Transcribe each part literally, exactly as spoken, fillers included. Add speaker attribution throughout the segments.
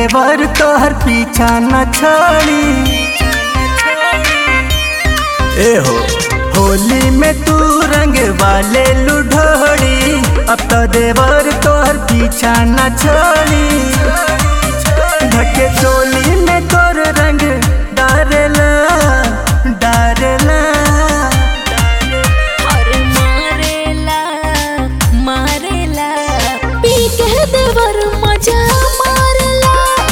Speaker 1: देवर तोहर पीछा न छोड़ी। ए हो होली में तू रंग वाले लुढोड़ी, अब तो देवर तोहर पीछा न छोड़ी। ढके चोली में तोर रंग डारेला डारेला।
Speaker 2: देवर मजा मारला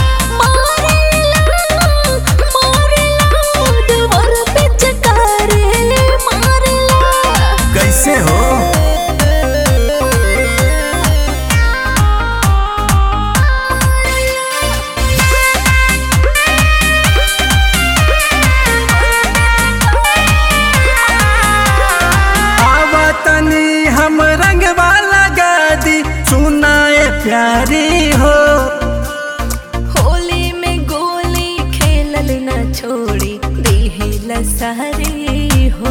Speaker 2: मारला मारला देवर पिचकारी मारला।
Speaker 1: कैसे हो आवा तनी हम रंग वाला गादी सुनाए प्यारी हो।
Speaker 2: होली में गोली खेलल न छोड़ी दिहिल सारी हो।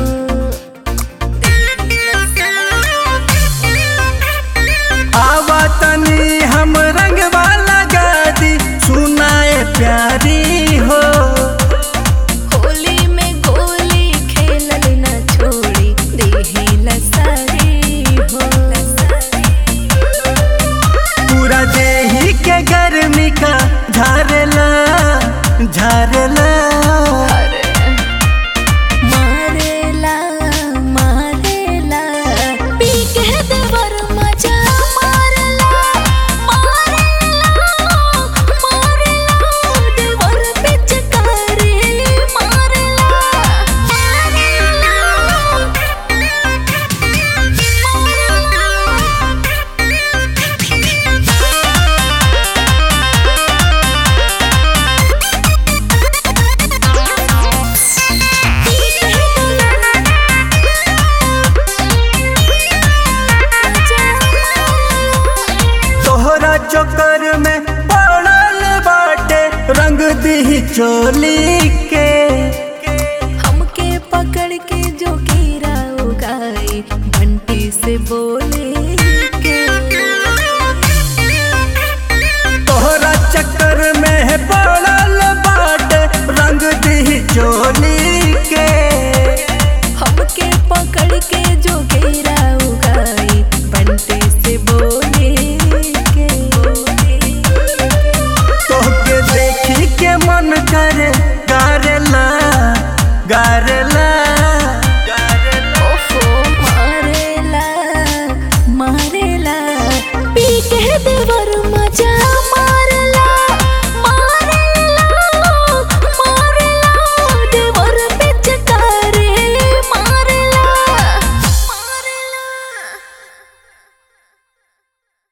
Speaker 1: आवा तनी हम रंग वाला गादी सुनाए प्यारी हो।
Speaker 2: होली में गोली खेलल न छोड़ी दिहिल सारी हो।
Speaker 1: पूरा देही के गर्मी का झारला झारला।
Speaker 2: मारेला मारेला पी के देवर मजा मारला मारला मारला देवर पिचकारी मारला।
Speaker 1: तोहरा चक्कर में पड़ल बाटे रंग दी चोली